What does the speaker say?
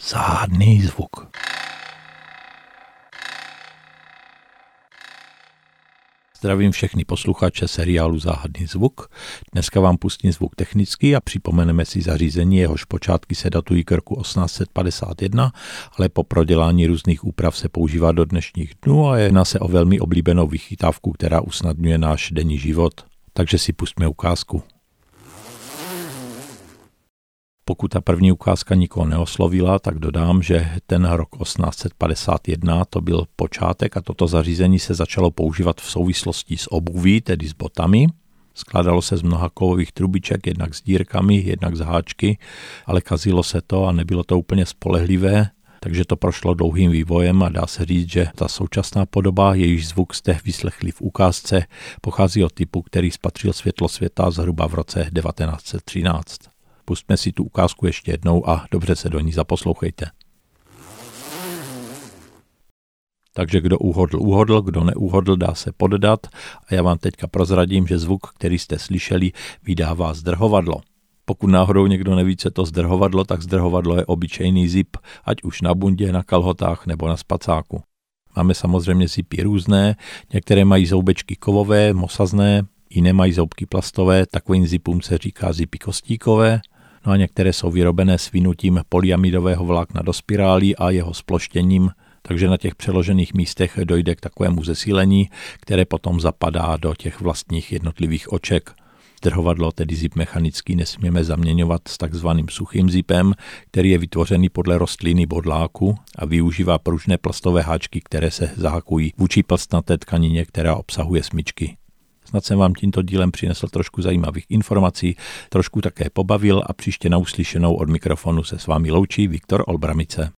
Záhadný zvuk. Zdravím všechny posluchače seriálu Záhadný zvuk. Dneska vám pustím zvuk technický a připomeneme si zařízení, jehož počátky se datují k roku 1851, ale po prodělání různých úprav se používá do dnešních dnů a jedná se o velmi oblíbenou vychytávku, která usnadňuje náš denní život. Takže si pustíme ukázku. Pokud ta první ukázka nikoho neoslovila, tak dodám, že ten rok 1851 to byl počátek a toto zařízení se začalo používat v souvislosti s obuví, tedy s botami. Skládalo se z mnoha kovových trubiček, jednak s dírkami, jednak z háčky, ale kazilo se to a nebylo to úplně spolehlivé, takže to prošlo dlouhým vývojem a dá se říct, že ta současná podoba, jejíž zvuk jste vyslechli v ukázce, pochází od typu, který spatřil světlo světa zhruba v roce 1913. Pustme si tu ukázku ještě jednou a dobře se do ní zaposlouchejte. Takže kdo uhodl, kdo neuhodl, dá se poddat a já vám teďka prozradím, že zvuk, který jste slyšeli, vydává zdrhovadlo. Pokud náhodou někdo neví, co je to zdrhovadlo, tak zdrhovadlo je obyčejný zip, ať už na bundě, na kalhotách nebo na spacáku. Máme samozřejmě zipy různé, některé mají zoubečky kovové, mosazné, jiné mají zoubky plastové, takovým zipům se říká zipy kostíkové. No a některé jsou vyrobené s vynutím polyamidového vlákna do spirálí a jeho sploštěním, takže na těch přeložených místech dojde k takovému zesílení, které potom zapadá do těch vlastních jednotlivých oček. Zdrhovadlo, tedy zip mechanický, nesmíme zaměňovat s takzvaným suchým zipem, který je vytvořený podle rostliny bodláku a využívá pružné plastové háčky, které se zahakují vůči plstnaté tkanině, která obsahuje smyčky. Snad jsem vám tímto dílem přinesl trošku zajímavých informací, trošku také pobavil a příště na uslyšenou od mikrofonu se s vámi loučí Viktor Olbramice.